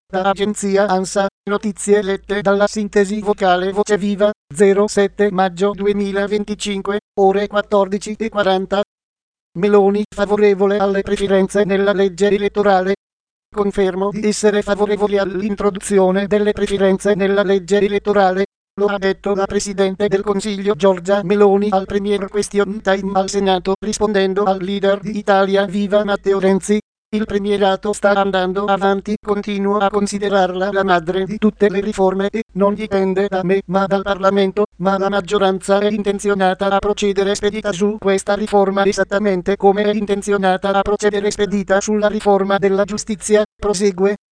Da agenzia ANSA, notizie lette dalla sintesi vocale Voce Viva, 07 maggio 2025, ore 14:40. Meloni favorevole alle preferenze nella legge elettorale. Confermo di essere favorevoli all'introduzione delle preferenze nella legge elettorale. Lo ha detto la Presidente del Consiglio Giorgia Meloni al Premier Question Time al Senato, rispondendo al leader di Italia Viva Matteo Renzi. Il premierato sta andando avanti, continuo a considerarla la madre di tutte le riforme e non dipende da me ma dal Parlamento, ma la maggioranza è intenzionata a procedere spedita su questa riforma esattamente come è intenzionata a procedere spedita sulla riforma della giustizia, prosegue.